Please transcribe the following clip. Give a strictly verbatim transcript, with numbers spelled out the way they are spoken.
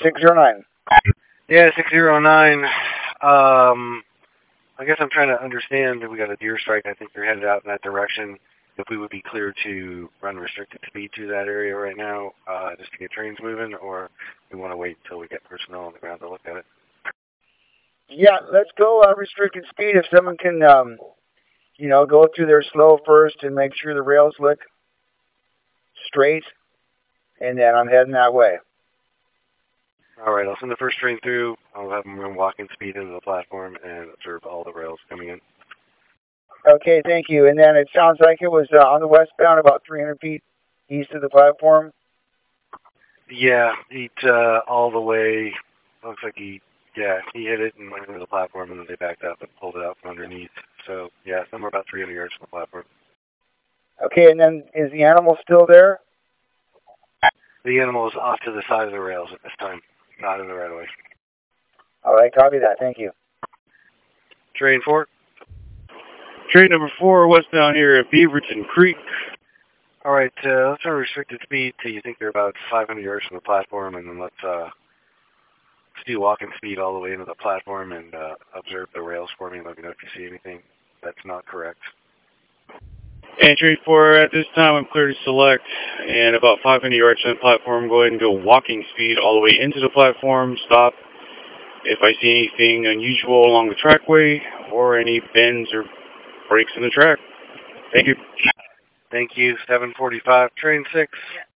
six zero nine. Yeah, six zero nine. Um, I guess I'm trying to understand. We got a deer strike. I think you're headed out in that direction. If we would be clear to run restricted speed to that area right now, uh, just to get trains moving, or we want to wait until we get personnel on the ground to look at it. Yeah, let's go uh, restricted speed. If someone can, um, you know, go through there slow first and make sure the rails look straight, and then I'm heading that way. All right, I'll send the first train through. I'll have them run walking speed into the platform and observe all the rails coming in. Okay, thank you. And then it sounds like it was uh, on the westbound, about three hundred feet east of the platform. Yeah, he uh, all the way. Looks like he, yeah, he hit it and went into the platform, and then they backed up and pulled it out from underneath. So yeah, somewhere about three hundred yards from the platform. Okay, and then is the animal still there? The animal is off to the side of the rails at this time, not in the right of way. All right, copy that. Thank you. Train four. Train number four, westbound here at Beaverton Creek. All right, uh, let's run restricted speed till you think they're about five hundred yards from the platform, and then let's uh, let's do walking speed all the way into the platform and uh, observe the rails for me and let me know if you see anything that's not correct. And train four, at this time I'm clear to select, and about five hundred yards from the platform, go ahead and go walking speed all the way into the platform, stop if I see anything unusual along the trackway or any bends or breaks in the track. Thank you. Thank you. seven forty-five, train six.